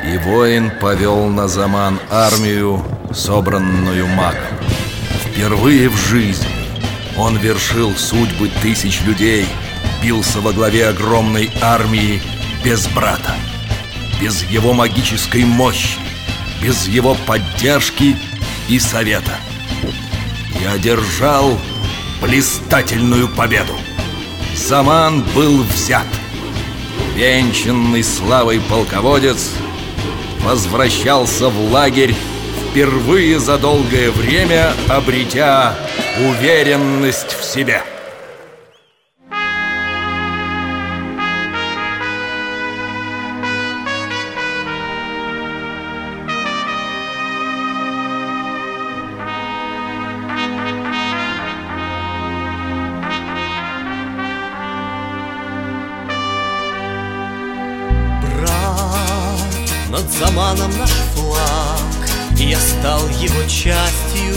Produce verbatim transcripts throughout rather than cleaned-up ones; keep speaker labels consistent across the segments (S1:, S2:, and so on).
S1: И воин повел на Заман армию, собранную магом. Впервые в жизни он вершил судьбы тысяч людей, бился во главе огромной армии без брата, без его магической мощи, без его поддержки и совета. И одержал блистательную победу. Заман был взят. Венчанный славой полководец возвращался в лагерь, впервые за долгое время обретя уверенность в себе.
S2: Над Заманом наш флаг, и я стал его частью.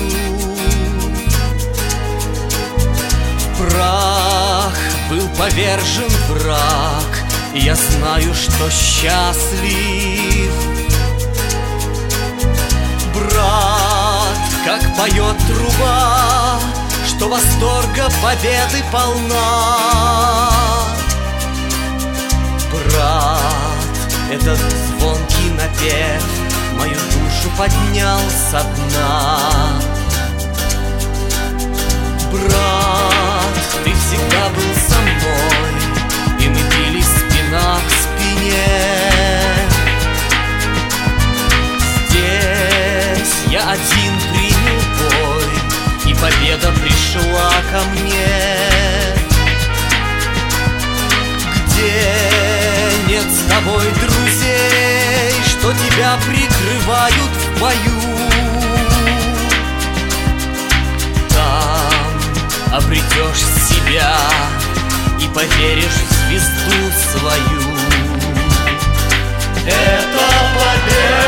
S2: В прах был повержен враг, и я знаю, что счастлив. Брат, как поет труба, что восторга победы полна. Брат, этот звонкий напев мою душу поднял со дна. Брат, ты всегда был со мной, и мы бились спина к спине. Здесь я один принял бой, и победа пришла ко мне. Где нет с тобой друзей, что тебя прикрывают в бою, там обретешь себя и поверишь в звезду свою. Это победа!